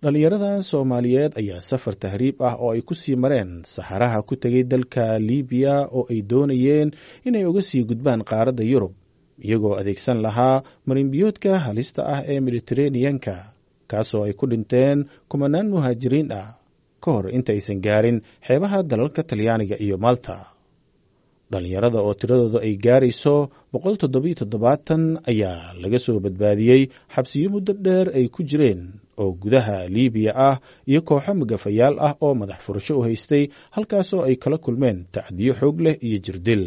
dhalinyarada Soomaaliyeed ayaa safar tahriib ah oo ay ku sii mareen saxaraha ku tagay dalka Liibiya oo ay doonayeen inay uga sii gudbaan qaaradda Yurub iyagoo adeegsan lahaa marinbiyoodka halista ah ee Mediterranean-ka kaasoo ay ku dhinteen kumanaan muhaajiriin ah ka hor intaysan gaarin xeebaha dalalka Talyaaniga iyo Malta. dhalinyarada oo tiradooda ay gaarayso 177 ayaa laga soo badbaadiyey xabsiyo muddo dheer ay ku jireen oo gudaha Liibiya ah iyo kooxo magafayaal ah oo madax furasho u haystay halkaasoo ay kala kulmeen tacdiyo xoog leh iyo jirdil.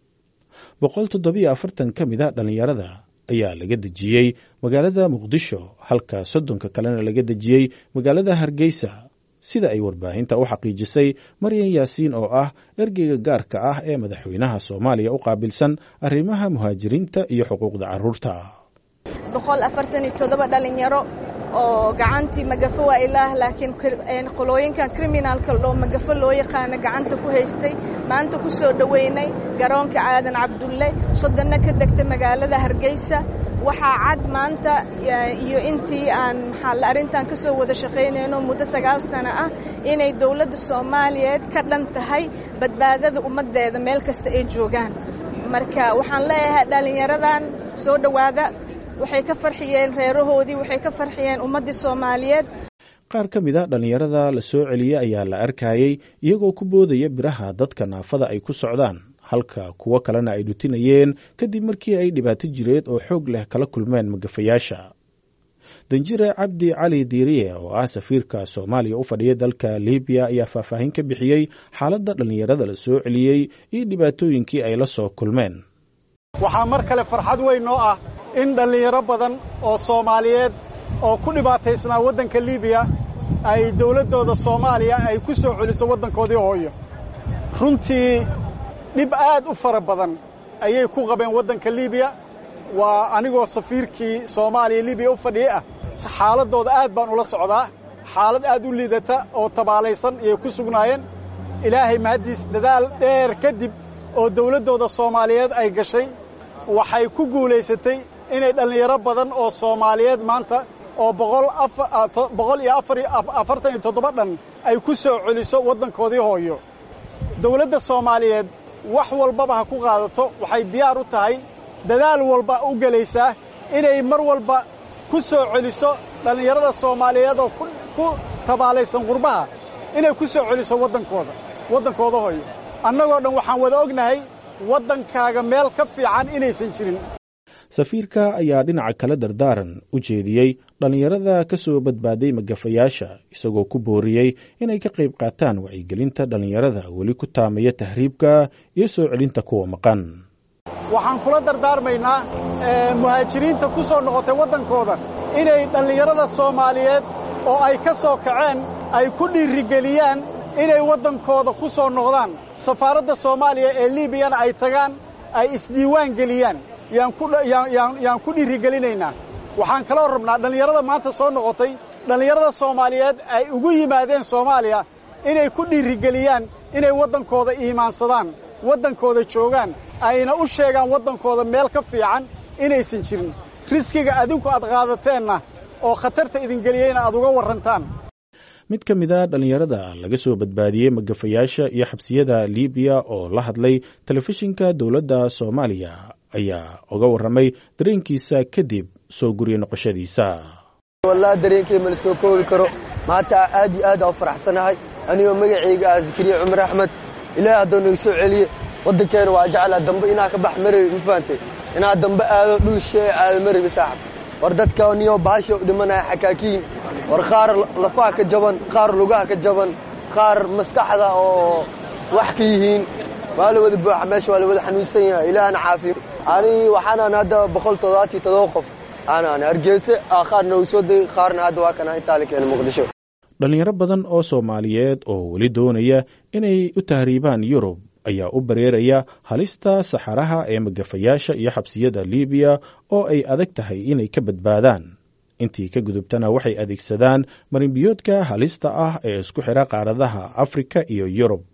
147 ka mid ah dhalinyarada ayaa laga dejiyey magaalada Muqdisho halka 30 kalena laga dejiyey magaalada Hargeysa sida ay warbaahinta u xaqiijisay Maryan Yaasiin oo ah ergeyga gaarka ah ee madaxweynaha Soomaaliya u qaabilsan arrimaha muhaajiriinta iyo xuquuqda carruurta. 147 dhalinyaro oo gacantii magafo waa ilaah laakiin qolooyinkan criminalka loo magafo loo yaqaan gacanta ku haystay maanta ku soo dhaweynay garoonka Aadan Cabdulle sodonna ka degtay magaalada Hargeysa. waxaa cad maanta iyo intii aan arintan ka soo wada shaqeynayno muddo 9 sano ah inay dawladda Soomaaliyeed ka dhan tahay badbaadada ummadeeda meel kasta ay joogaan. marka waxaan leeyahay dhalinyaradan soo dhawaada waxay ka farxiyeen reerahoodii waxay ka farxiyeen ummadda Soomaaliyeed. qaar ka mid ah dhalinyarada la soo celiyay ayaa la arkayay iyagoo ku boodaya biraha dadka naafada ay ku socdaan halka kuwa kalena ay dhutinayeen kadib markii ay dhibaato jireed oo xoog leh kala kulmeen magafayaasha. Danjire Cabdi Cali Diiriye oo ah safiirka Soomaaliya u fadhiya dalka Liibiya ayaa faahfaahin ka bixiyay xaaladda dhalinyarada la soo celiyay iyo dhibaatooyinkii ay la soo kulmeen. waxaa mar kale farxad weyn oo ah in dhalinyaro badan oo Soomaaliyeed oo ku dhibaataysnaa waddanka Liibiya ay dawladooda Soomaaliya ay ku soo celiso waddankoodii hooyo. runtii dhib aad u fara badan ayay ku qabeen waddanka Liibiya waa anigoo safiirkii Soomaaliya Liibiya u fadhiyay ah xaaladooda aad baan ula socdaa xaalad aad u liidata oo tabaalaysan ay ku sugnaayeen. ilaahay mahadiis dadaal dheer kadib oo dawladooda Soomaaliyeed ay gashay waxay ku guuleysatay inay dhalinyaro badan oo Soomaaliyeed maanta oo 147 dhan ay ku soo celiso waddankoodii hooyo. dawladda Soomaaliyeed wax walbaba ha ku qaadato waxay diyaar u tahay dadaal walba u galaysaa inay mar walba ku soo celiso dhalinyarada Soomaaliyeed oo ku tabaalaysan qurbaha inay ku soo celiso waddankooda hooyo. annagoo dhan waxaan wada ognahay waddankaaga meel ka fiican inaysan jirin. safiirka ayaa dhinaca kale dardaaran u jeediyey dhalinyarada ka soo badbaaday magafayaasha isagoo ku booriyey inay ka qayb qaataan wacyigelinta dhalinyarada weli ku taamaya tahriibka iyo soo celinta kuwa maqan. waxaan kula dardaarmaynaa muhaajiriinta ku soo noqotay waddankooda inay dhalinyarada Soomaaliyeed oo ay ka soo kaceen ay ku dhiirigeliyaan inay waddankooda ku soo noqdaan. safaaradda Soomaaliya ee Liibiyana ay tagaan ay isdiiwaan geliyaan yaan ku dhiirigelinaynaa. waxaan kaloo rabnaa dhalinyarada maanta soo noqotay dhalinyarada Soomaaliyeed ay ugu yimaadeen Soomaaliya inay ku dhiirigeliyaan inay waddankooda iimaansadaan waddankooda joogaan ayna u sheegaan waddankooda meel ka fiican inaysan jirin. riskiga adinku aad qaadateenna oo khatarta idin geliyeyna aad uga warrantaan. mid ka mid ah dhalinyarada laga soo badbaadiyey magafayaasha iyo xabsiyada Liibiya oo la hadlay telefishinka dawladda Soomaaliya ayaa uga warramay dareenkiisa kadib soo guriye noqoshadiisa. wallahi dareenkay ma soo koobi karo maanta aad u faraxsanahay anigoo magacayga Zakariya Umar Ahmed ilaahay hadduu nagu soo celiyo waddankeena waa jecel dambe inaa ka bax maray ma faantay inaa dambe aado dhul shay aad maray saaxib war dadka niyo baasho dhimanay xakaakiin war qaar lafaha ka jaban qaar lugaha ka jaban qaar maskaxda oo wax ka yihiin waa la wada buuxa meesha waa la wada xanuunsan yahay ilaahna caafiyo. ani waxaan hadda 177 qof aan Hargeysa qaarna u soo day qaarna hadda waa kana inta la keenay Muqdisho. dhalinyaro badan oo Soomaaliyeed oo weli doonaya inay u tahriibaan Yurub ayaa u bareeraya halista saxaraha ee magafayaasha iyo xabsiyada Liibiya oo ay adag tahay inay ka badbaadaan. intii ka gudubtana waxay adeegsadaan marinbiyoodka halista ah ee isku xira qaaradaha Afrika iyo Yurub.